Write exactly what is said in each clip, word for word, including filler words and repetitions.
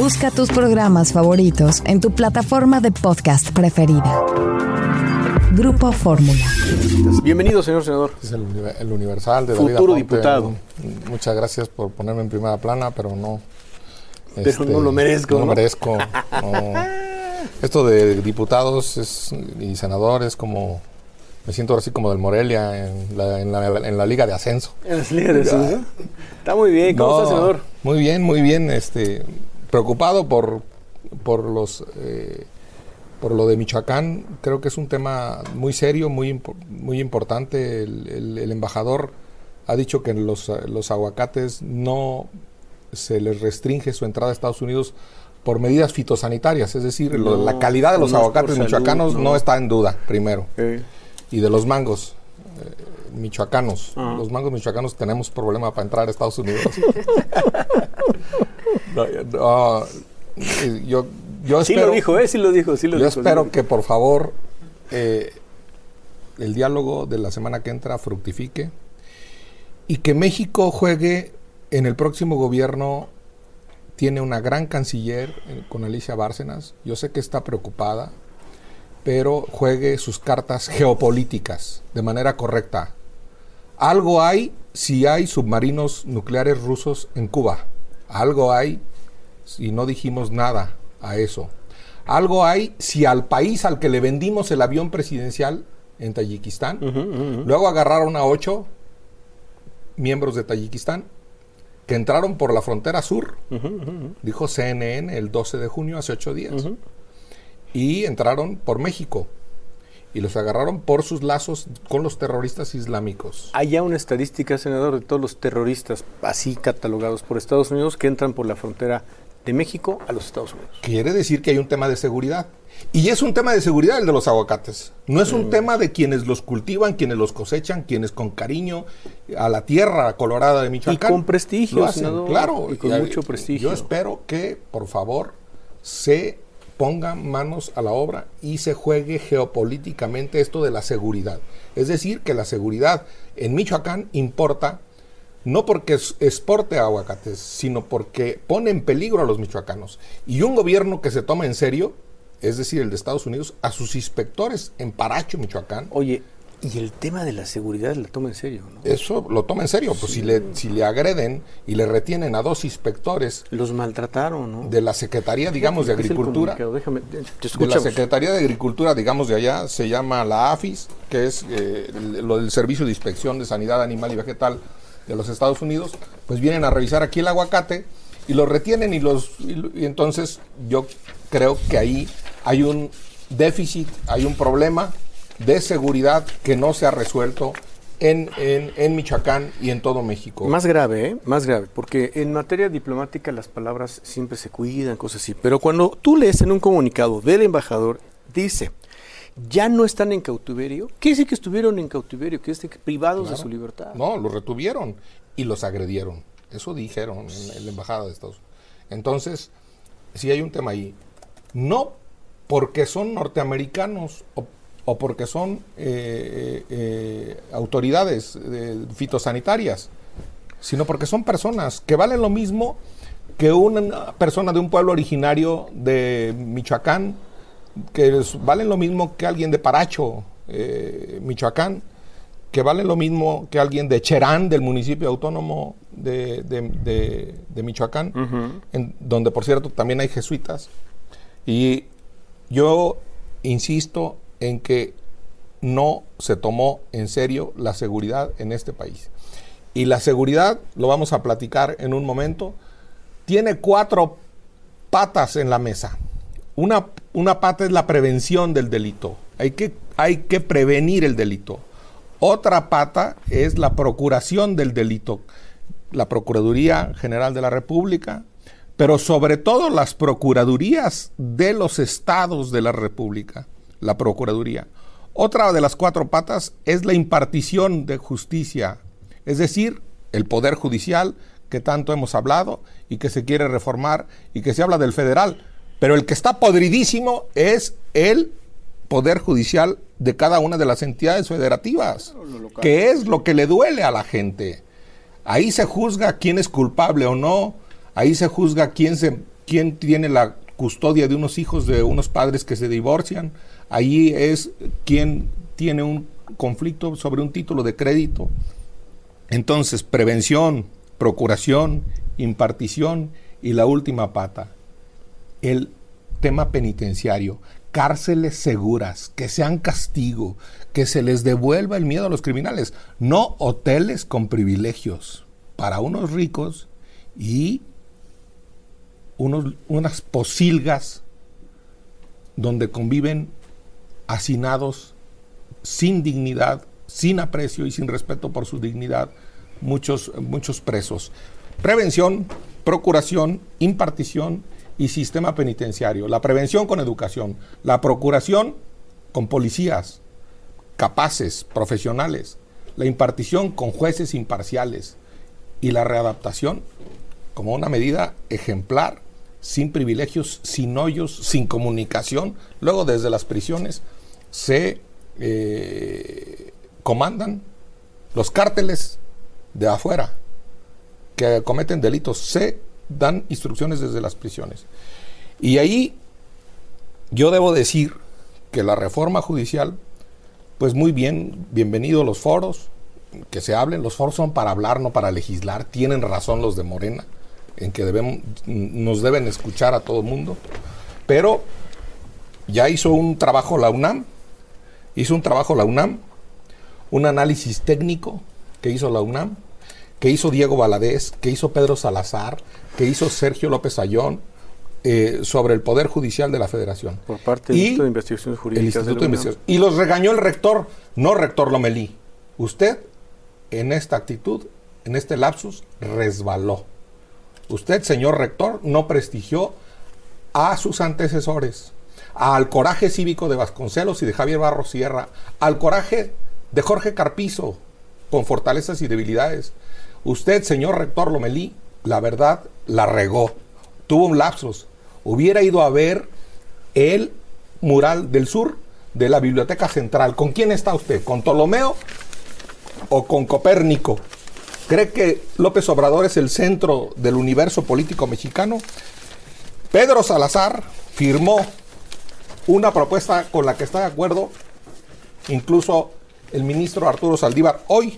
Busca tus programas favoritos en tu plataforma de podcast preferida. Grupo Fórmula. Bienvenido, señor senador. Es el, el Universal de David Futuro Aponte. diputado. Muchas gracias por ponerme en primera plana, pero no. Pero este, no lo merezco. No, ¿no? lo merezco. No. Esto de diputados es, y senadores, como. Me siento ahora así como del Morelia en la, en la, en la Liga de Ascenso. ¿En la Liga de Ascenso? Está muy bien. ¿Cómo no, está, senador? Muy bien, muy bien. Este, preocupado por, por los. Eh, Por lo de Michoacán. Creo que es un tema muy serio, muy, impo- muy importante. El, el, el embajador ha dicho que los, los aguacates no se les restringe su entrada a Estados Unidos por medidas fitosanitarias, es decir, No, lo, la calidad de los no es aguacates por michoacanos salud, no. no está en duda, primero. Okay. Y de los mangos eh, michoacanos. Uh-huh. Los mangos michoacanos tenemos problema para entrar a Estados Unidos. no, no, yo... Yo sí espero, lo dijo, ¿eh? Sí lo dijo, sí lo yo dijo. espero sí. que, por favor, eh, el diálogo de la semana que entra fructifique y que México juegue en el próximo gobierno. Tiene una gran canciller eh, con Alicia Bárcenas. Yo sé que está preocupada, pero juegue sus cartas geopolíticas de manera correcta. Algo hay si hay submarinos nucleares rusos en Cuba. Algo hay si no dijimos nada a eso. Algo hay si al país al que le vendimos el avión presidencial en Tayikistán, uh-huh, uh-huh. luego agarraron a ocho miembros de Tayikistán que entraron por la frontera sur, uh-huh, uh-huh. dijo C N N el doce de junio, hace ocho días, uh-huh. y entraron por México y los agarraron por sus lazos con los terroristas islámicos. ¿Hay ya una estadística, senador, de todos los terroristas así catalogados por Estados Unidos que entran por la frontera de México a los Estados Unidos? Quiere decir que hay un tema de seguridad. Y es un tema de seguridad el de los aguacates. No es un mm. tema de quienes los cultivan, quienes los cosechan, quienes con cariño a la tierra colorada de Michoacán. Y con prestigio, lo hacen, senador, claro. Y con y, mucho prestigio. Yo espero que, por favor, se pongan manos a la obra y se juegue geopolíticamente esto de la seguridad. Es decir, que la seguridad en Michoacán importa no porque exporte aguacates, sino porque pone en peligro a los michoacanos. Y un gobierno que se toma en serio, es decir, el de Estados Unidos, a sus inspectores en Paracho, Michoacán. Oye, y el tema de la seguridad la toma en serio, ¿no? Eso lo toma en serio. Pues sí. si, le, si le agreden y le retienen a dos inspectores. Los maltrataron, ¿no? De la Secretaría, digamos, de Agricultura. Déjame, te de la Secretaría de Agricultura, digamos, de allá, se llama la A F I S, que es eh, el, lo del Servicio de Inspección de Sanidad Animal y Vegetal de los Estados Unidos. Pues vienen a revisar aquí el aguacate y los retienen y los y, y entonces yo creo que ahí hay un déficit, hay un problema de seguridad que no se ha resuelto en, en, en Michoacán y en todo México. Más grave, ¿eh? Más grave, porque en materia diplomática las palabras siempre se cuidan, cosas así, pero cuando tú lees en un comunicado del embajador, dice, ya no están en cautiverio, ¿qué dice que estuvieron en cautiverio? Que es privados claro. de su libertad. No, los retuvieron y los agredieron, eso dijeron en, en la embajada de Estados Unidos. Entonces, sí hay un tema ahí, no porque son norteamericanos o o porque son eh, eh, autoridades eh, fitosanitarias, sino porque son personas que valen lo mismo que una persona de un pueblo originario de Michoacán, que es, valen lo mismo que alguien de Paracho, eh, Michoacán, que valen lo mismo que alguien de Cherán, del municipio autónomo de, de, de, de Michoacán, uh-huh. en, donde por cierto también hay jesuitas. Y yo insisto en que no se tomó en serio la seguridad en este país. Y la seguridad, lo vamos a platicar en un momento, tiene cuatro patas en la mesa. Una, una pata es la prevención del delito. Hay que, hay que prevenir el delito. Otra pata es la procuración del delito. La Procuraduría General de la República, pero sobre todo las procuradurías de los estados de la República. La Procuraduría. Otra de las cuatro patas es la impartición de justicia, es decir, el Poder Judicial que tanto hemos hablado y que se quiere reformar y que se habla del federal, pero el que está podridísimo es el Poder Judicial de cada una de las entidades federativas, que es lo que le duele a la gente. Ahí se juzga quién es culpable o no, ahí se juzga quién se... quién tiene la custodia de unos hijos de unos padres que se divorcian. Ahí es quién tiene un conflicto sobre un título de crédito. Entonces, prevención, procuración, impartición y la última pata, el tema penitenciario. Cárceles seguras, que sean castigo, que se les devuelva el miedo a los criminales, no hoteles con privilegios para unos ricos y unos, unas posilgas donde conviven hacinados sin dignidad, sin aprecio y sin respeto por su dignidad, muchos, muchos presos. Prevención, procuración, impartición y sistema penitenciario. La prevención con educación, la procuración con policías capaces, profesionales, la impartición con jueces imparciales y la readaptación como una medida ejemplar, sin privilegios, sin hoyos, sin comunicación. Luego desde las prisiones se eh, comandan los cárteles de afuera que cometen delitos, se dan instrucciones desde las prisiones. Y ahí yo debo decir que la reforma judicial, pues muy bien, bienvenidos los foros, que se hablen, los foros son para hablar, no para legislar, tienen razón los de Morena, en que debemos, nos deben escuchar a todo el mundo, pero ya hizo un trabajo la UNAM, hizo un trabajo la UNAM, un análisis técnico que hizo la UNAM, que hizo Diego Valadez, que hizo Pedro Salazar, que hizo Sergio López Ayón, eh, sobre el Poder Judicial de la Federación. Por parte del Instituto de Investigaciones Jurídicas. El Instituto de Investigaciones. Y los regañó el rector, no rector Lomelí. Usted, en esta actitud, en este lapsus, resbaló. Usted, señor rector, no prestigió a sus antecesores, al coraje cívico de Vasconcelos y de Javier Barros Sierra, al coraje de Jorge Carpizo, con fortalezas y debilidades. Usted, señor rector Lomelí, la verdad, la regó. Tuvo un lapsus. Hubiera ido a ver el mural del sur de la Biblioteca Central. ¿Con quién está usted? ¿Con Ptolomeo o con Copérnico? ¿Cree que López Obrador es el centro del universo político mexicano? Pedro Salazar firmó una propuesta con la que está de acuerdo incluso el ministro Arturo Saldívar hoy,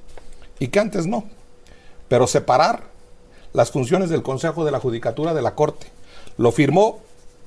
y que antes no. Pero separar las funciones del Consejo de la Judicatura de la Corte. Lo firmó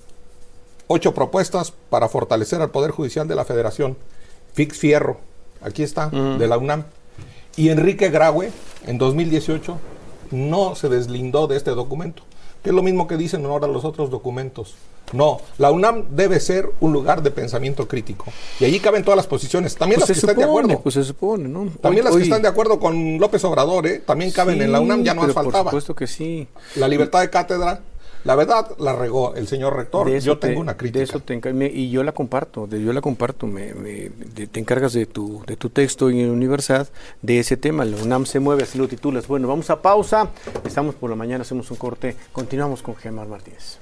ocho propuestas para fortalecer al Poder Judicial de la Federación. Fix Fierro, aquí está, uh-huh. de la UNAM. Y Enrique Graue, en dos mil dieciocho, no se deslindó de este documento, que es lo mismo que dicen ahora los otros documentos. No, la UNAM debe ser un lugar de pensamiento crítico. Y allí caben todas las posiciones, también pues las que supone, estén de acuerdo. Pues se supone, ¿no? También hoy, las que hoy... están de acuerdo con López Obrador, ¿eh? También caben sí, en la UNAM, ya no nos faltaba. Por supuesto que sí. La libertad de cátedra, la verdad, la regó el señor rector. Yo tengo te, una crítica. De eso te encar- me, y yo la comparto, de, yo la comparto. Me, me, de, te encargas de tu, de tu texto en Universal de ese tema. La UNAM se mueve, así lo titulas. Bueno, vamos a pausa. Estamos por la mañana, hacemos un corte. Continuamos con Gemma Martínez.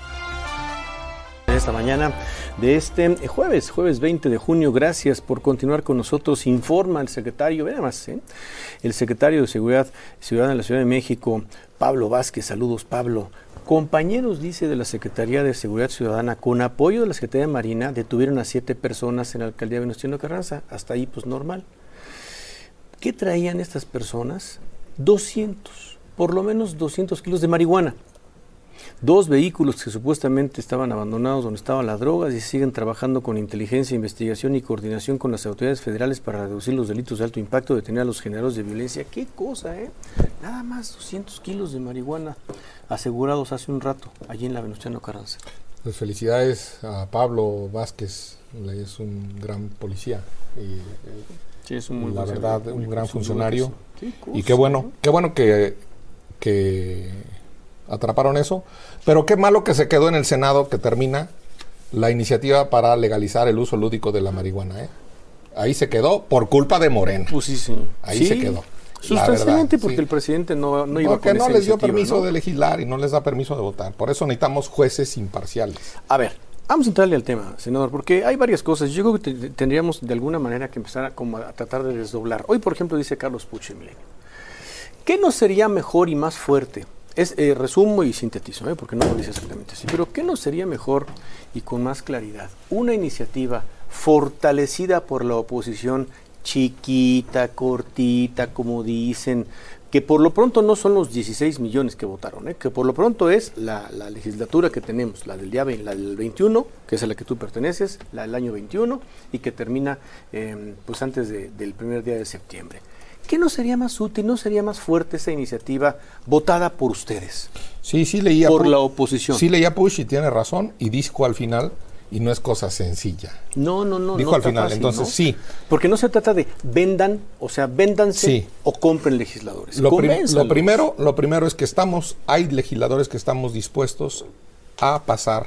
Esta mañana de este jueves, jueves veinte de junio, gracias por continuar con nosotros. Informa el secretario, ve más, ¿eh? el secretario de Seguridad Ciudadana de la Ciudad de México, Pablo Vázquez. Saludos, Pablo. Compañeros, dice, de la Secretaría de Seguridad Ciudadana, con apoyo de la Secretaría de Marina, detuvieron a siete personas en la alcaldía de Venustiano Carranza. Hasta ahí, pues normal. ¿Qué traían estas personas? doscientos, por lo menos doscientos kilos de marihuana. Dos vehículos que supuestamente estaban abandonados donde estaban las drogas y siguen trabajando con inteligencia, investigación y coordinación con las autoridades federales para reducir los delitos de alto impacto, detener a los generadores de violencia. ¡Qué cosa, eh! Nada más doscientos kilos de marihuana asegurados hace un rato allí en la Venustiano Carranza. Pues felicidades a Pablo Vázquez, es un gran policía. Y, sí, es un muy la verdad, público, un gran funcionario. Qué cosa, y qué bueno, qué bueno que... que atraparon eso, pero qué malo que se quedó en el Senado, que termina la iniciativa para legalizar el uso lúdico de la marihuana, ¿eh? Ahí se quedó por culpa de Morena. Pues sí, sí. Ahí sí, se quedó. Sustancialmente porque sí. el presidente no, no iba porque con no esa les dio permiso, ¿no? de legislar y no les da permiso de votar. Por eso necesitamos jueces imparciales. A ver, vamos a entrarle al tema, senador, porque hay varias cosas. Yo creo que te, tendríamos de alguna manera que empezar a, como a tratar de desdoblar. Hoy, por ejemplo, dice Carlos Puch en Milenio, ¿qué no sería mejor y más fuerte es eh, resumo y sintetizo, ¿eh? Porque no lo dice exactamente así. Pero ¿qué no sería mejor y con más claridad? Una iniciativa fortalecida por la oposición, chiquita, cortita, como dicen, que por lo pronto no son los dieciséis millones que votaron, ¿eh? Que por lo pronto es la, la legislatura que tenemos, la del día la del veintiuno, que es a la que tú perteneces, la del año veintiuno, y que termina eh, pues antes de, del primer día de septiembre. ¿Qué no sería más útil, no sería más fuerte esa iniciativa votada por ustedes? Sí, sí leía por Push, la oposición. Sí leía Push y tiene razón, y dijo al final, y no es cosa sencilla. No, no, no. Dijo no al final, fácil, entonces ¿no? sí. Porque no se trata de vendan, o sea, véndanse sí. o compren legisladores. Lo, prim lo, primero, lo primero es que estamos, hay legisladores que estamos dispuestos a pasar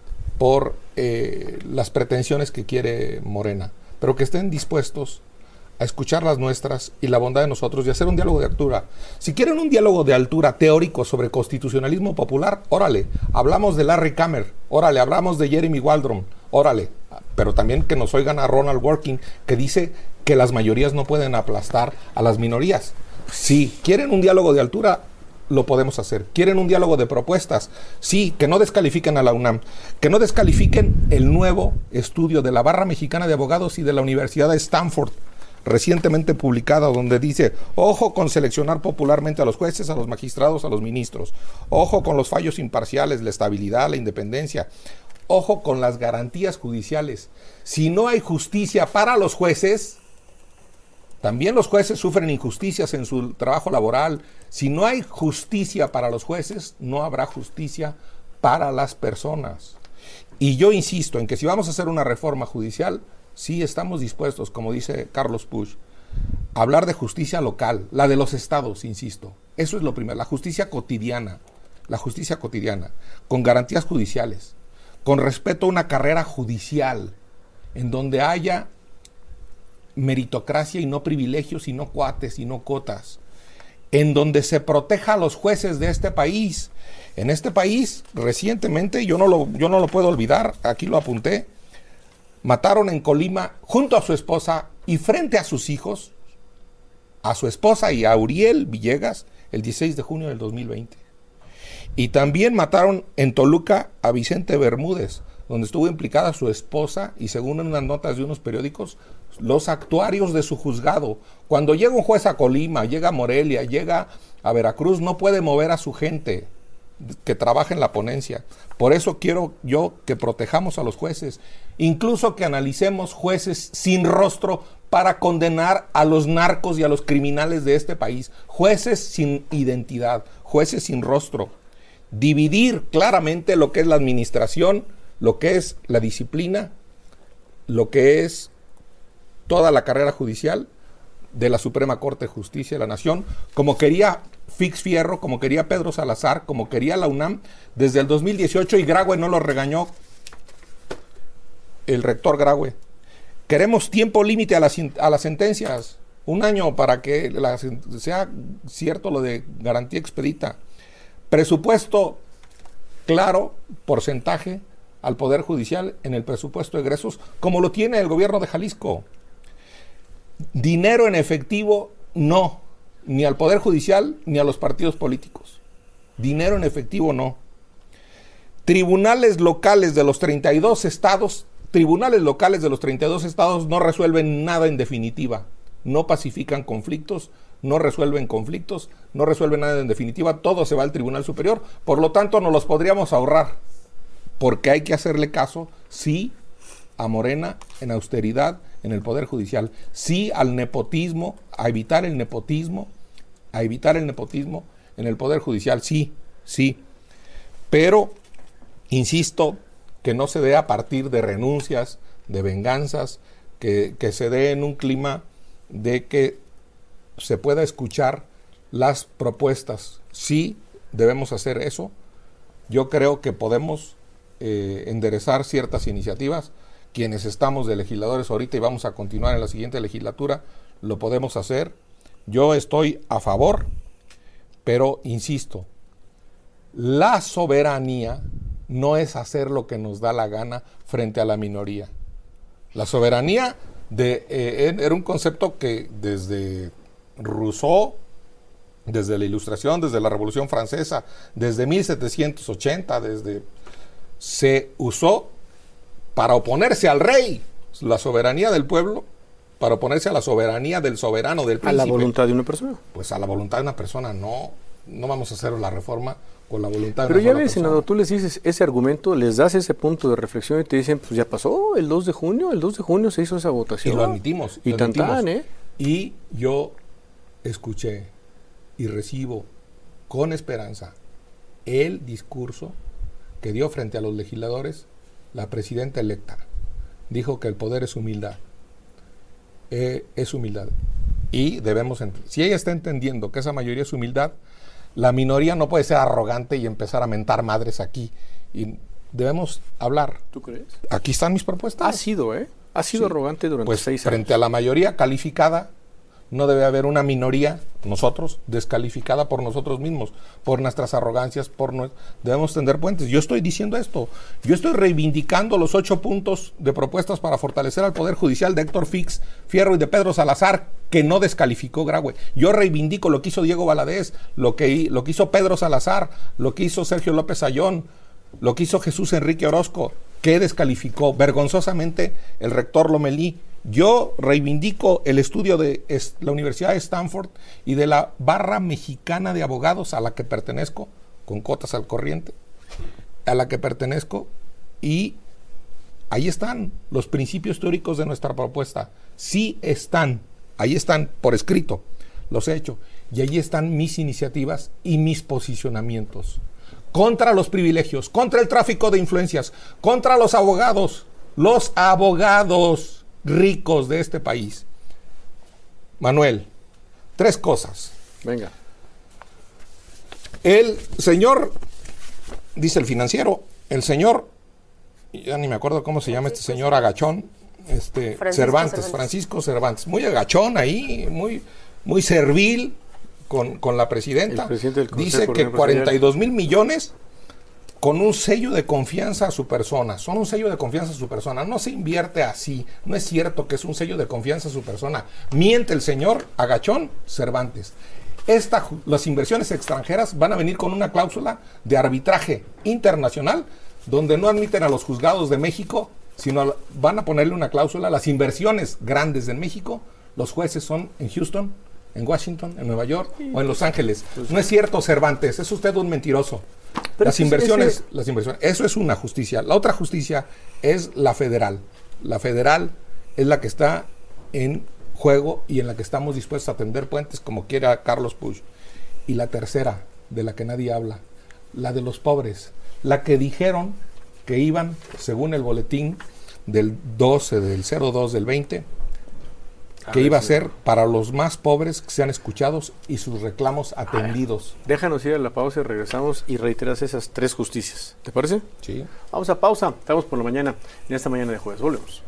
por eh, las pretensiones que quiere Morena, pero que estén dispuestos a escuchar las nuestras y la bondad de nosotros y hacer un diálogo de altura. Si quieren un diálogo de altura teórico sobre constitucionalismo popular, órale, hablamos de Larry Kramer, órale, hablamos de Jeremy Waldron, órale, pero también que nos oigan a Ronald Working, que dice que las mayorías no pueden aplastar a las minorías. Si quieren un diálogo de altura, lo podemos hacer. ¿Quieren un diálogo de propuestas? Sí, que no descalifiquen a la UNAM, que no descalifiquen el nuevo estudio de la Barra Mexicana de Abogados y de la Universidad de Stanford, recientemente publicada, donde dice, ojo con seleccionar popularmente a los jueces, a los magistrados, a los ministros, ojo con los fallos imparciales, la estabilidad, la independencia, ojo con las garantías judiciales. Si no hay justicia para los jueces, también los jueces sufren injusticias en su trabajo laboral. Si no hay justicia para los jueces, no habrá justicia para las personas. Y yo insisto en que si vamos a hacer una reforma judicial, sí estamos dispuestos, como dice Carlos Push, a hablar de justicia local, la de los estados, insisto. Eso es lo primero, la justicia cotidiana, la justicia cotidiana, con garantías judiciales, con respeto a una carrera judicial, en donde haya meritocracia y no privilegios, y no cuates y no cotas, en donde se proteja a los jueces de este país. En este país, recientemente, yo no lo, yo no lo puedo olvidar, aquí lo apunté, mataron en Colima, junto a su esposa y frente a sus hijos, a su esposa y a Uriel Villegas, el dieciséis de junio del dos mil veinte. Y también mataron en Toluca a Vicente Bermúdez, donde estuvo implicada su esposa y, según unas notas de unos periódicos, los actuarios de su juzgado. Cuando llega un juez a Colima, llega a Morelia, llega a Veracruz, no puede mover a su gente que trabaja en la ponencia. Por eso quiero yo que protejamos a los jueces, incluso que analicemos jueces sin rostro para condenar a los narcos y a los criminales de este país, jueces sin identidad, jueces sin rostro. Dividir claramente lo que es la administración, lo que es la disciplina, lo que es toda la carrera judicial de la Suprema Corte de Justicia de la Nación, como quería Fix Fierro, como quería Pedro Salazar, como quería la UNAM desde el dos mil dieciocho, y Graue no lo regañó, el rector Graue. Queremos tiempo límite a las, a las sentencias, un año para que la, sea cierto lo de garantía expedita. Presupuesto claro, porcentaje al Poder Judicial en el presupuesto de egresos, como lo tiene el gobierno de Jalisco. Dinero en efectivo, no, ni al Poder Judicial ni a los partidos políticos. Dinero en efectivo, no. Tribunales locales de los treinta y dos estados, tribunales locales de los treinta y dos estados no resuelven nada en definitiva, no pacifican conflictos, no resuelven conflictos, no resuelven nada en definitiva, todo se va al Tribunal Superior, por lo tanto nos los podríamos ahorrar, porque hay que hacerle caso, sí, a Morena en austeridad en el Poder Judicial, sí al nepotismo, a evitar el nepotismo, a evitar el nepotismo en el Poder Judicial, sí, sí, pero, insisto, que no se dé a partir de renuncias, de venganzas, que, que se dé en un clima de que se pueda escuchar las propuestas. Sí, debemos hacer eso. Yo creo que podemos eh, enderezar ciertas iniciativas. Quienes estamos de legisladores ahorita y vamos a continuar en la siguiente legislatura, lo podemos hacer. Yo estoy a favor, pero insisto, la soberanía no es hacer lo que nos da la gana frente a la minoría. La soberanía de, eh, era un concepto que desde Rousseau, desde la Ilustración, desde la Revolución Francesa, desde mil setecientos ochenta, desde se usó para oponerse al rey, la soberanía del pueblo, para oponerse a la soberanía del soberano, del príncipe. A la voluntad de una persona. Pues a la voluntad de una persona, no, no vamos a hacer la reforma con la voluntad de Pero una ya sola ves, persona. senador, tú les dices ese argumento, les das ese punto de reflexión y te dicen, pues ya pasó, el dos de junio, el dos de junio se hizo esa votación. Y lo admitimos. Y lo tan admitimos. tan, ¿eh? Y yo escuché y recibo con esperanza el discurso que dio frente a los legisladores la presidenta electa. Dijo que el poder es humildad. Eh, es humildad. Y debemos, ent- si ella está entendiendo que esa mayoría es humildad, la minoría no puede ser arrogante y empezar a mentar madres aquí. Y debemos hablar. ¿Tú crees? Aquí están mis propuestas. Ha sido, ¿eh? Ha sido Sí. arrogante durante Pues seis años. frente a la mayoría calificada, no debe haber una minoría, nosotros, descalificada por nosotros mismos, por nuestras arrogancias, por nue- debemos tender puentes. Yo estoy diciendo esto, yo estoy reivindicando los ocho puntos de propuestas para fortalecer al Poder Judicial de Héctor Fix, Fierro y de Pedro Salazar, que no descalificó Graue. Yo reivindico lo que hizo Diego Valadez, lo que, lo que hizo Pedro Salazar, lo que hizo Sergio López Ayón, lo que hizo Jesús Enrique Orozco, que descalificó vergonzosamente el rector Lomelí. Yo reivindico el estudio de es, la Universidad de Stanford y de la barra mexicana de abogados a la que pertenezco, con cotas al corriente, a la que pertenezco, y ahí están los principios teóricos de nuestra propuesta. Sí están, ahí están por escrito, los he hecho, y ahí están mis iniciativas y mis posicionamientos. Contra los privilegios, contra el tráfico de influencias, contra los abogados, los abogados ricos de este país. Manuel, tres cosas. Venga. El señor, dice el Financiero, el señor, ya ni me acuerdo cómo se llama este señor agachón, este Francisco Cervantes, Cervantes. Francisco Cervantes, muy agachón ahí, muy, muy servil con, con la presidenta. El presidente del Consejo Dice que Coordinador cuarenta y dos mil millones con un sello de confianza a su persona. Son un sello de confianza a su persona. No se invierte así. No es cierto que es un sello de confianza a su persona. Miente el señor agachón Cervantes. Esta, las inversiones extranjeras van a venir con una cláusula de arbitraje internacional donde no admiten a los juzgados de México, sino van a ponerle una cláusula a las inversiones grandes en México. Los jueces son en Houston, en Washington, en Nueva York o en Los Ángeles. No es cierto, Cervantes, es usted un mentiroso. Pero Las ese- inversiones, ese- las inversiones, eso es una justicia. La otra justicia es la federal. La federal es la que está en juego y en la que estamos dispuestos a tender puentes como quiera Carlos Puig. Y la tercera, de la que nadie habla, la de los pobres, la que dijeron que iban, según el boletín del doce, del cero dos del veinte, que iba a ser para los más pobres que sean escuchados y sus reclamos atendidos. Déjanos ir a la pausa y regresamos y reiteras esas tres justicias. ¿Te parece? Sí. Vamos a pausa. Estamos por la mañana, en esta mañana de jueves. Volvemos.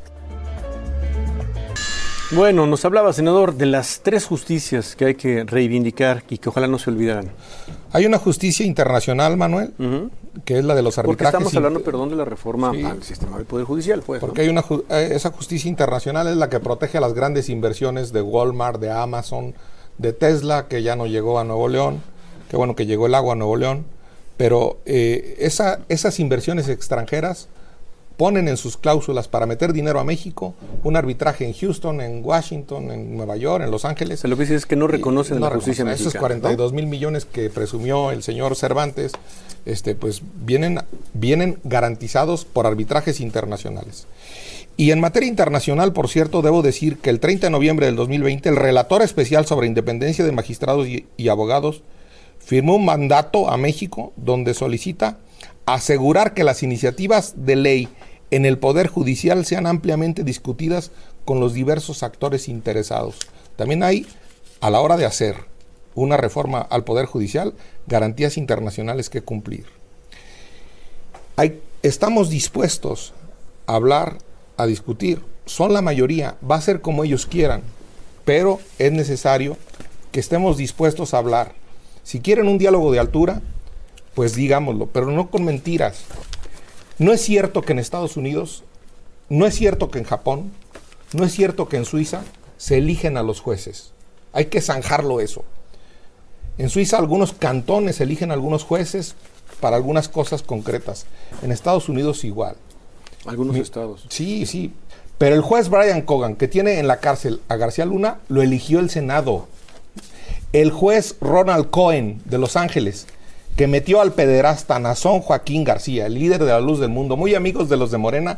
Bueno, nos hablaba, senador, de las tres justicias que hay que reivindicar y que ojalá no se olvidaran. Hay una justicia internacional, Manuel, Ujú. que es la de los Porque arbitrajes. estamos hablando, in- perdón, de la reforma Sí. al sistema del Poder Judicial, pues. Porque ¿no? hay una ju- eh, esa justicia internacional es la que protege a las grandes inversiones de Walmart, de Amazon, de Tesla, que ya no llegó a Nuevo León. Qué bueno que llegó el agua a Nuevo León. Pero eh, esa, esas inversiones extranjeras ponen en sus cláusulas para meter dinero a México un arbitraje en Houston, en Washington, en Nueva York, en Los Ángeles. O sea, lo que dice es que no reconocen Y la no justicia reconocen. mexicana. Esos cuarenta y dos ¿no? mil millones que presumió el señor Cervantes, este, pues vienen, vienen garantizados por arbitrajes internacionales. Y en materia internacional, por cierto, debo decir que el treinta de noviembre del dos mil veinte, el relator especial sobre independencia de magistrados y, y abogados firmó un mandato a México donde solicita asegurar que las iniciativas de ley en el Poder Judicial sean ampliamente discutidas con los diversos actores interesados. También hay, a la hora de hacer una reforma al Poder Judicial, garantías internacionales que cumplir. Hay, estamos dispuestos a hablar, a discutir. Son la mayoría, va a ser como ellos quieran, pero es necesario que estemos dispuestos a hablar. Si quieren un diálogo de altura, pues digámoslo, pero no con mentiras. No es cierto que en Estados Unidos, no es cierto que en Japón, no es cierto que en Suiza se eligen a los jueces. Hay que zanjarlo eso. En Suiza algunos cantones eligen algunos jueces para algunas cosas concretas. En Estados Unidos igual. Algunos Mi, estados. Sí, sí. Pero el juez Brian Cogan, que tiene en la cárcel a García Luna, lo eligió el Senado. El juez Ronald Cohen de Los Ángeles, que metió al pederasta Nazón Joaquín García, el líder de la Luz del Mundo, muy amigos de los de Morena,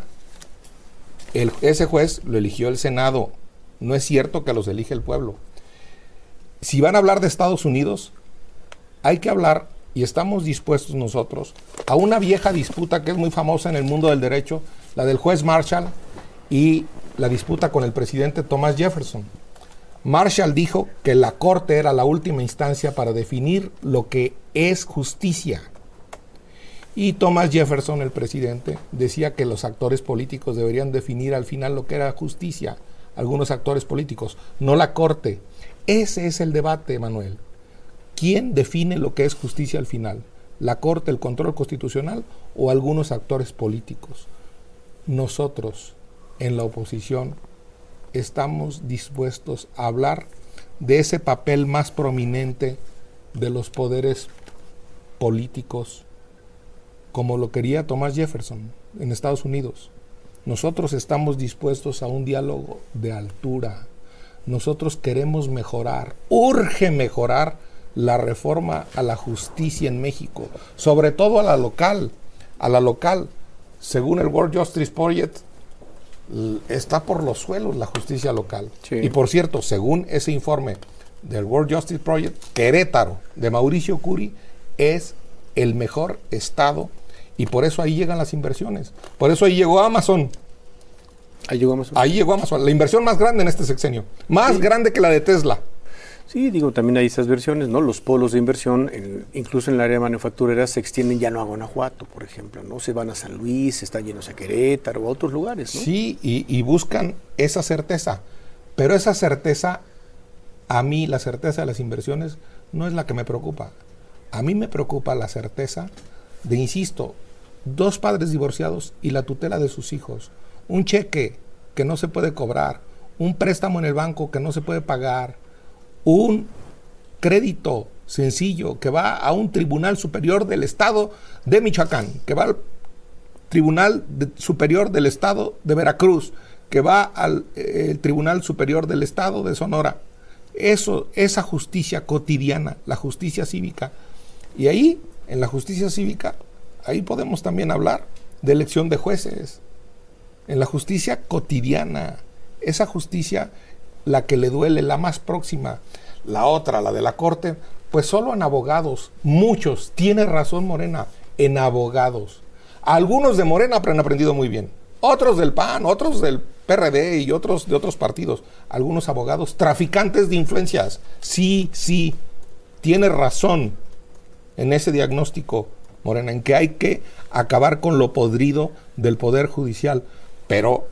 el, ese juez lo eligió el Senado. No es cierto que los elige el pueblo. Si van a hablar de Estados Unidos, hay que hablar, y estamos dispuestos nosotros, a una vieja disputa que es muy famosa en el mundo del derecho, la del juez Marshall y la disputa con el presidente Thomas Jefferson. Marshall dijo que la corte era la última instancia para definir lo que es justicia. Y Thomas Jefferson, el presidente, decía que los actores políticos deberían definir al final lo que era justicia. Algunos actores políticos, no la corte. Ese es el debate, Manuel. ¿Quién define lo que es justicia al final? ¿La corte, el control constitucional o algunos actores políticos? Nosotros, en la oposición, estamos dispuestos a hablar de ese papel más prominente de los poderes políticos, como lo quería Thomas Jefferson en Estados Unidos. Nosotros estamos dispuestos a un diálogo de altura. Nosotros queremos mejorar, urge mejorar la reforma a la justicia en México, sobre todo a la local, a la local. Según el World Justice Project, está por los suelos la justicia local. Sí. Y por cierto, según ese informe del World Justice Project, Querétaro, de Mauricio Curi, es el mejor estado, y por eso ahí llegan las inversiones. Por eso ahí llegó Amazon. Ahí llegó Amazon. Ahí llegó Amazon, la inversión más grande en este sexenio, más sí. grande que la de Tesla. Sí, digo, también hay esas versiones, ¿no? Los polos de inversión, en, incluso en el área manufacturera, se extienden ya no a Guanajuato, por ejemplo, ¿no? Se van a San Luis, están llenos a Querétaro, a otros lugares, ¿no? Sí, y, y buscan esa certeza, pero esa certeza, a mí la certeza de las inversiones no es la que me preocupa. A mí me preocupa la certeza de, insisto, dos padres divorciados y la tutela de sus hijos, un cheque que no se puede cobrar, un préstamo en el banco que no se puede pagar, un crédito sencillo que va a un tribunal superior del estado de Michoacán, que va al tribunal de, superior del estado de Veracruz, que va al eh, tribunal superior del estado de Sonora. Eso, esa justicia cotidiana, la justicia cívica. Y ahí, en la justicia cívica, ahí podemos también hablar de elección de jueces. En la justicia cotidiana, esa justicia, la que le duele, la más próxima. La otra, la de la corte, pues solo en abogados, muchos, tiene razón Morena, en abogados. Algunos de Morena han aprendido muy bien, otros del P A N, otros del P R D y otros de otros partidos. Algunos abogados traficantes de influencias. Sí, sí, tiene razón en ese diagnóstico, Morena, en que hay que acabar con lo podrido del Poder Judicial, pero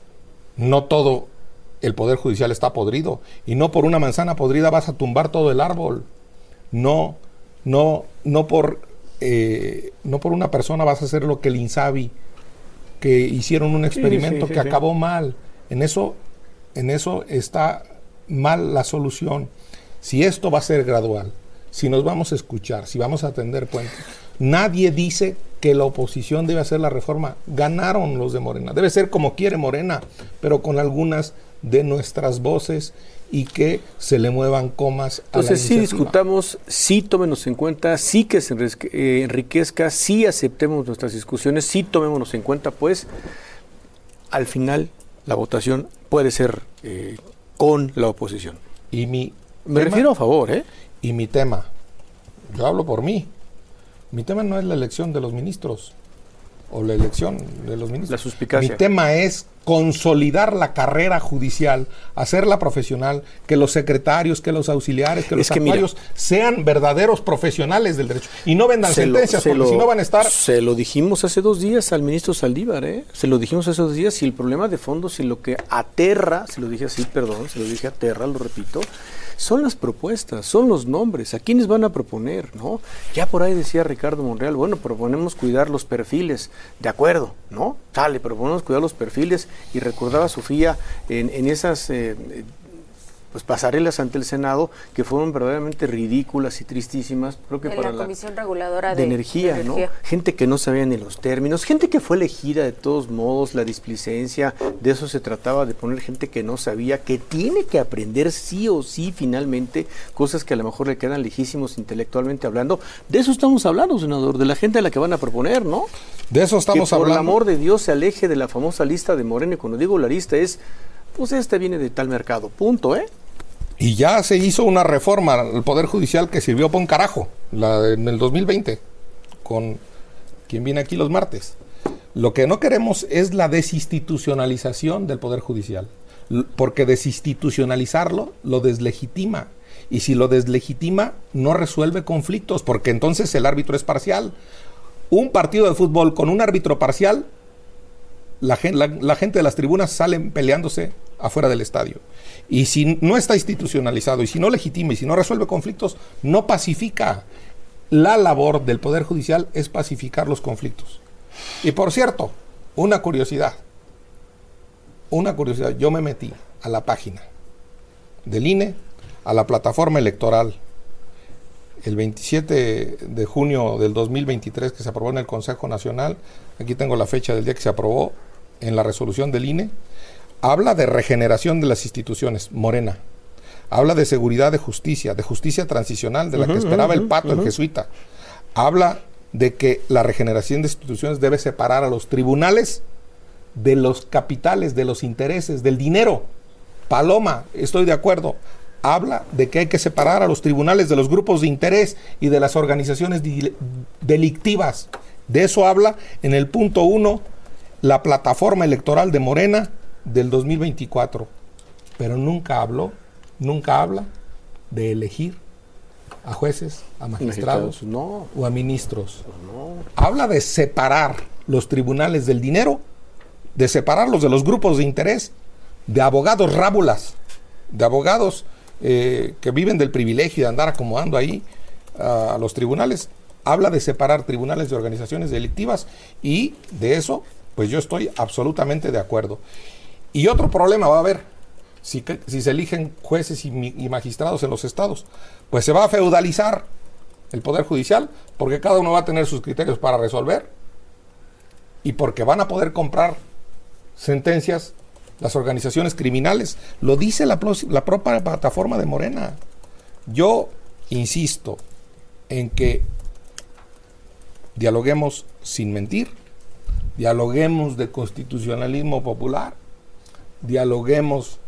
no todo el Poder Judicial está podrido, y no por una manzana podrida vas a tumbar todo el árbol. No, no, no por, eh, no por una persona vas a hacer lo que el INSABI, que hicieron un experimento sí, sí, que sí, acabó sí. mal. En eso, en eso está mal la solución. Si esto va a ser gradual, si nos vamos a escuchar, si vamos a tender puentes, nadie dice que la oposición debe hacer la reforma. Ganaron los de Morena. Debe ser como quiere Morena, pero con algunas de nuestras voces, y que se le muevan comas a Entonces, la sí discutamos, sí tómenos en cuenta, sí que se enriquezca, sí aceptemos nuestras discusiones, sí tomémonos en cuenta, pues al final la votación puede ser eh, con la oposición. Y mi Me tema, refiero a favor, ¿eh? Y mi tema, yo hablo por mí, mi tema no es la elección de los ministros, o la elección de los ministros. La suspicacia. Mi tema es consolidar la carrera judicial, hacerla profesional, que los secretarios, que los auxiliares, que los actuarios sean verdaderos profesionales del derecho y no vendan sentencias, lo, porque lo, si no van a estar... Se lo dijimos hace dos días al ministro Saldívar, ¿eh? Se lo dijimos hace dos días, si el problema de fondo, si lo que aterra, se lo dije así, perdón, se lo dije aterra, lo repito, son las propuestas, son los nombres, a quiénes van a proponer, ¿no? Ya por ahí decía Ricardo Monreal, bueno, proponemos cuidar los perfiles, de acuerdo, ¿no? Sale, proponemos cuidar los perfiles, y recordaba a Sofía en, en esas eh, pues pasarelas ante el Senado que fueron verdaderamente ridículas y tristísimas, creo que en para la la Comisión Reguladora de, de, energía, de ¿no? Energía. Gente que no sabía ni los términos, gente que fue elegida de todos modos, la displicencia, de eso se trataba, de poner gente que no sabía, que tiene que aprender sí o sí finalmente, cosas que a lo mejor le quedan lejísimos intelectualmente hablando. De eso estamos hablando, senador, de la gente a la que van a proponer, ¿no? De eso estamos que por hablando. el amor de Dios se aleje de la famosa lista de Morena, y cuando digo la lista es, pues este viene de tal mercado, punto, ¿eh? Y ya se hizo una reforma al Poder Judicial que sirvió para un carajo, la de, en el dos mil veinte, con quien viene aquí los martes. Lo que no queremos es la desinstitucionalización del Poder Judicial, porque desinstitucionalizarlo lo deslegitima. Y si lo deslegitima, no resuelve conflictos, porque entonces el árbitro es parcial. Un partido de fútbol con un árbitro parcial, la, la, la gente de las tribunas salen peleándose afuera del estadio. Y si no está institucionalizado, y si no legitima, y si no resuelve conflictos, no pacifica. La labor del Poder Judicial es pacificar los conflictos. Y por cierto, una curiosidad, una curiosidad, yo me metí a la página del I N E, a la plataforma electoral, el veintisiete de junio del dos mil veintitrés, que se aprobó en el Consejo Nacional. Aquí tengo la fecha del día que se aprobó en la resolución del I N E. Habla de regeneración de las instituciones, Morena. Habla de seguridad, de justicia, de justicia transicional, de la uh-huh, que esperaba uh-huh, el Pato, uh-huh. el jesuita. Habla de que la regeneración de instituciones debe separar a los tribunales de los capitales, de los intereses, del dinero. Paloma, estoy de acuerdo. Habla de que hay que separar a los tribunales de los grupos de interés y de las organizaciones di- delictivas. De eso habla en el punto uno la plataforma electoral de Morena del dos mil veinticuatro. Pero nunca habló, nunca habla de elegir a jueces, a magistrados no. o a ministros. No. Habla de separar los tribunales del dinero, de separarlos de los grupos de interés, de abogados rábulas, de abogados eh, que viven del privilegio de andar acomodando ahí uh, a los tribunales. Habla de separar tribunales de organizaciones delictivas, y de eso pues yo estoy absolutamente de acuerdo. Y otro problema va a haber si, que, si se eligen jueces y, y magistrados en los estados, pues se va a feudalizar el Poder Judicial, porque cada uno va a tener sus criterios para resolver, y porque van a poder comprar sentencias las organizaciones criminales. Lo dice la, la propia plataforma de Morena. Yo insisto en que dialoguemos sin mentir, dialoguemos de constitucionalismo popular, dialoguemos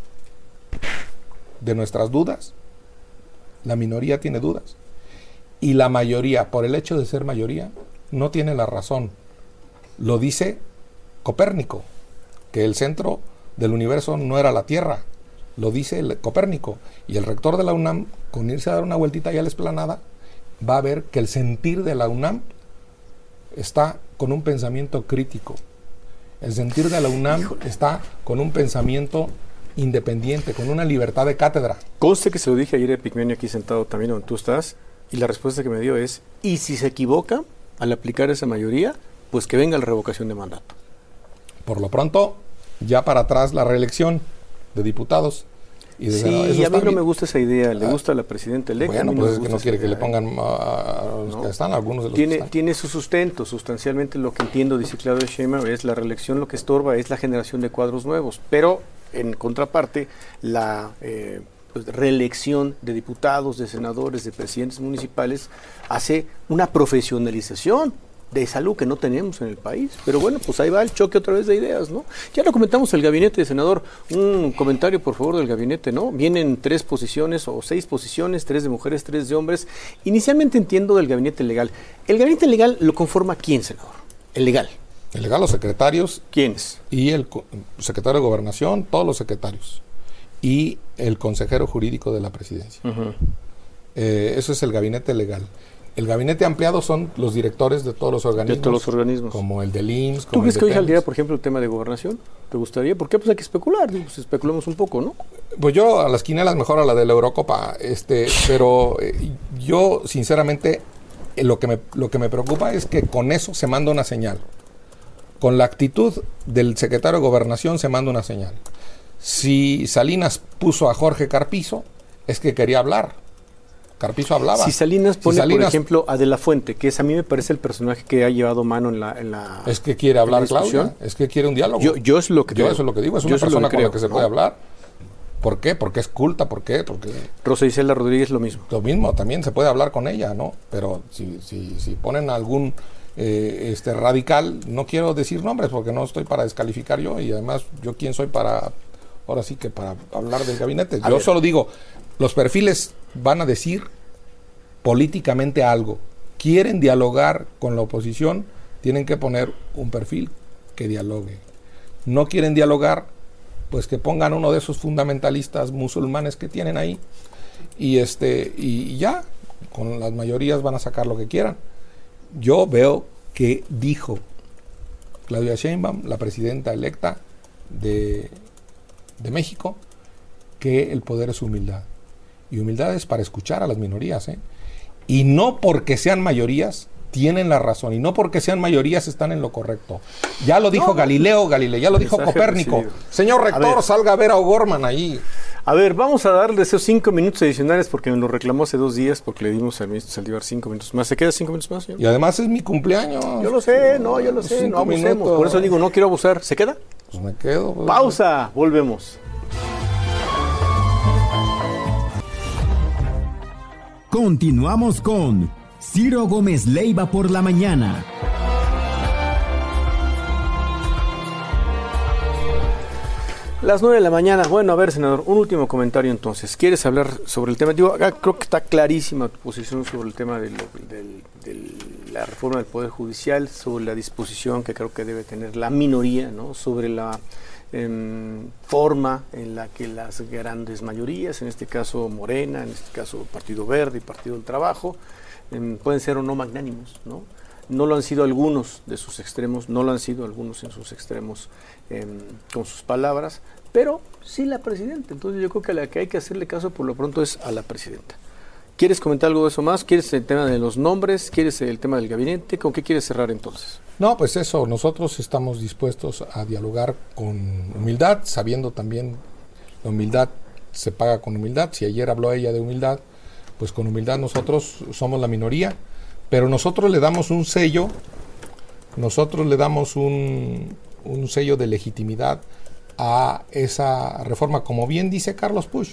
de nuestras dudas. La minoría tiene dudas y la mayoría, por el hecho de ser mayoría, no tiene la razón. Lo dice Copérnico, que el centro del universo no era la Tierra. Lo dice el Copérnico, y el rector de la UNAM, con irse a dar una vueltita ya a la explanada, va a ver que el sentir de la UNAM está con un pensamiento crítico. El sentir de la UNAM Híjole. está con un pensamiento independiente, con una libertad de cátedra. Conste que se lo dije ayer a Epigmenio aquí sentado también donde tú estás, y la respuesta que me dio es, y si se equivoca al aplicar esa mayoría, pues que venga la revocación de mandato. Por lo pronto, ya para atrás la reelección de diputados. Y de sí, y a mí no bien. me gusta esa idea, le gusta a la presidenta electa. Bueno, pues no es que no quiere idea, que le pongan a, a los no. que están, algunos de los tiene, que están. Tiene su sustento, sustancialmente lo que entiendo, dice Claudia Sheinbaum, es la reelección, lo que estorba es la generación de cuadros nuevos, pero en contraparte, la eh, pues, reelección de diputados, de senadores, de presidentes municipales, hace una profesionalización de salud que no tenemos en el país. Pero bueno, pues ahí va el choque otra vez de ideas, ¿no? Ya lo comentamos el gabinete, senador. Un comentario, por favor, del gabinete, ¿no? Vienen tres posiciones o seis posiciones, tres de mujeres, tres de hombres. Inicialmente entiendo del gabinete legal. ¿El gabinete legal lo conforma quién, senador? El legal. El legal, los secretarios. ¿Quiénes? Y el secretario de Gobernación, todos los secretarios. Y el consejero jurídico de la presidencia. Uh-huh. Eh, eso es el gabinete legal. El gabinete ampliado son los directores de todos los organismos. De todos los organismos. Como el del I M S S. ¿Tú crees que hoy saldría, por ejemplo, el tema de gobernación? ¿Te gustaría? ¿Por qué? Pues hay que especular. Pues especulemos un poco, ¿no? Pues yo a las quinielas mejor a la de la Eurocopa. Este, pero eh, yo, sinceramente, eh, lo, que me, lo que me preocupa es que con eso se manda una señal. Con la actitud del secretario de Gobernación se manda una señal. Si Salinas puso a Jorge Carpizo, es que quería hablar. Carpizo hablaba. Si Salinas pone, si Salinas, por ejemplo, a De la Fuente, que es, a mí me parece el personaje que ha llevado mano en la... En la es que quiere hablar, Claudia. Es que quiere un diálogo. Yo, yo es lo que yo creo. eso es lo que digo. Es yo una persona es con creo, la que se ¿no? puede hablar. ¿Por qué? Porque es culta. ¿Por qué? Porque... Rosa Isela Rodríguez lo mismo. Lo mismo, también se puede hablar con ella, ¿no? Pero si, si, si ponen algún eh, este radical, no quiero decir nombres porque no estoy para descalificar yo, y además yo quién soy para, ahora sí que para hablar del gabinete. A yo ver. solo digo, los perfiles van a decir políticamente algo. Quieren dialogar con la oposición, tienen que poner un perfil que dialogue. No quieren dialogar, pues que pongan uno de esos fundamentalistas musulmanes que tienen ahí, y este y, y ya, con las mayorías van a sacar lo que quieran. Yo veo que dijo Claudia Sheinbaum, la presidenta electa de, de México, que el poder es humildad. Y humildad es para escuchar a las minorías, ¿eh? Y no porque sean mayorías tienen la razón, y no porque sean mayorías están en lo correcto. Ya lo dijo no, Galileo Galilei, ya lo dijo Copérnico. Recibido. Señor rector, a salga a ver a O'Gorman ahí. A ver, vamos a darle esos cinco minutos adicionales porque me lo reclamó hace dos días, porque le dimos al ministro Saldívar cinco minutos más. ¿Se queda cinco minutos más, señor? Y además es mi cumpleaños. Yo lo sé, no, yo lo sé, cinco no abusemos. Minutos. Por eso digo, no quiero abusar. ¿Se queda? Pues me quedo. Pues. Pausa, volvemos. Continuamos con Ciro Gómez Leiva por la mañana. Las nueve de la mañana. Bueno, a ver, senador, un último comentario entonces. ¿Quieres hablar sobre el tema? Digo, acá creo que está clarísima tu posición sobre el tema de, lo, de, de la reforma del Poder Judicial, sobre la disposición que creo que debe tener la minoría, ¿no? Sobre la eh, forma en la que las grandes mayorías, en este caso Morena, en este caso Partido Verde y Partido del Trabajo, eh, pueden ser o no magnánimos, ¿no? No lo han sido algunos de sus extremos, no lo han sido algunos en sus extremos eh, con sus palabras, pero sí la presidenta. Entonces yo creo que a la que hay que hacerle caso por lo pronto es a la presidenta. ¿Quieres comentar algo de eso más? ¿Quieres el tema de los nombres? ¿Quieres el tema del gabinete? ¿Con qué quieres cerrar entonces? No, pues eso, nosotros estamos dispuestos a dialogar con humildad, sabiendo también la humildad se paga con humildad. Si ayer habló ella de humildad, pues con humildad nosotros somos la minoría. Pero nosotros le damos un sello, nosotros le damos un, un sello de legitimidad a esa reforma, como bien dice Carlos Puch.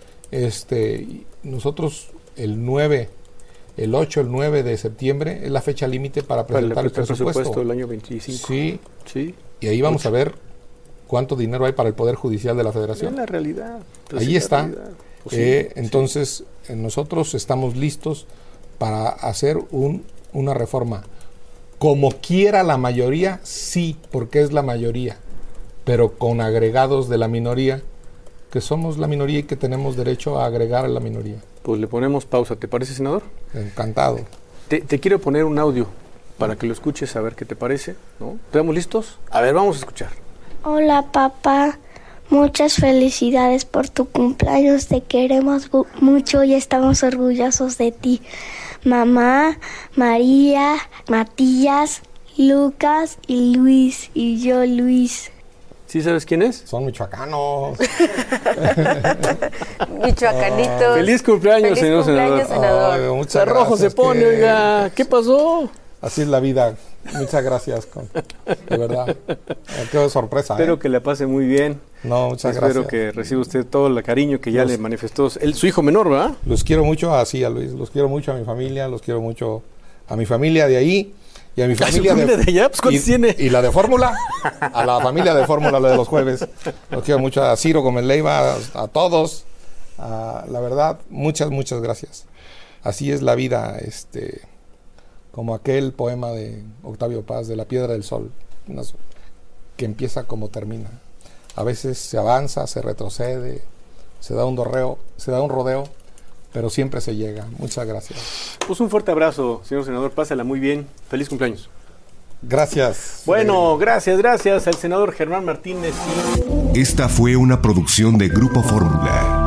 Este, nosotros el nueve, el ocho, el nueve de septiembre es la fecha límite para presentar para el, el presupuesto. presupuesto del año veinticinco. Sí, sí. Y ahí vamos ocho. a ver cuánto dinero hay para el Poder Judicial de la Federación. Es la realidad. Pues ahí sí, está. Realidad. Pues eh, sí, entonces, sí. nosotros estamos listos para hacer un, una reforma como quiera la mayoría, sí, porque es la mayoría, pero con agregados de la minoría, que somos la minoría y que tenemos derecho a agregar a la minoría. Pues le ponemos pausa, ¿te parece, senador? Encantado. Te, te quiero poner un audio para que lo escuches, a ver qué te parece, ¿no? ¿Estamos listos? A ver, vamos a escuchar. Hola, papá. Muchas felicidades por tu cumpleaños, te queremos mucho y estamos orgullosos de ti. Mamá, María, Matías, Lucas y Luis, y yo Luis. ¿Sí sabes quién es? Son michoacanos. Michoacanitos. Oh. Feliz cumpleaños, Feliz señor cumpleaños, senador. senador. Oh, muchas rojo gracias, se pone, que... oiga. ¿Qué pasó? Así es la vida. Muchas gracias, con, de verdad. Qué sorpresa. Espero ¿eh? que la pase muy bien. No, muchas Espero gracias. que reciba usted todo el cariño que ya los, le manifestó el, su hijo menor, ¿verdad? Los quiero mucho así, a Luis. Los quiero mucho a mi familia, los quiero mucho a mi familia de ahí y a mi familia, ¿A su familia de, de allá. Pues, ¿cuántos y, tiene? Y la de Fórmula, a la familia de Fórmula, la de los jueves. Los quiero mucho a Ciro Gómez Leiva, a, a todos. A, la verdad, muchas, muchas gracias. Así es la vida, este... como aquel poema de Octavio Paz, de La Piedra del Sol, que empieza como termina. A veces se avanza, se retrocede, se da un dorreo, se da un rodeo, pero siempre se llega. Muchas gracias. Pues un fuerte abrazo, señor senador, pásala muy bien. Feliz cumpleaños. Gracias. Bueno, gracias, gracias al senador Germán Martínez. Esta fue una producción de Grupo Fórmula.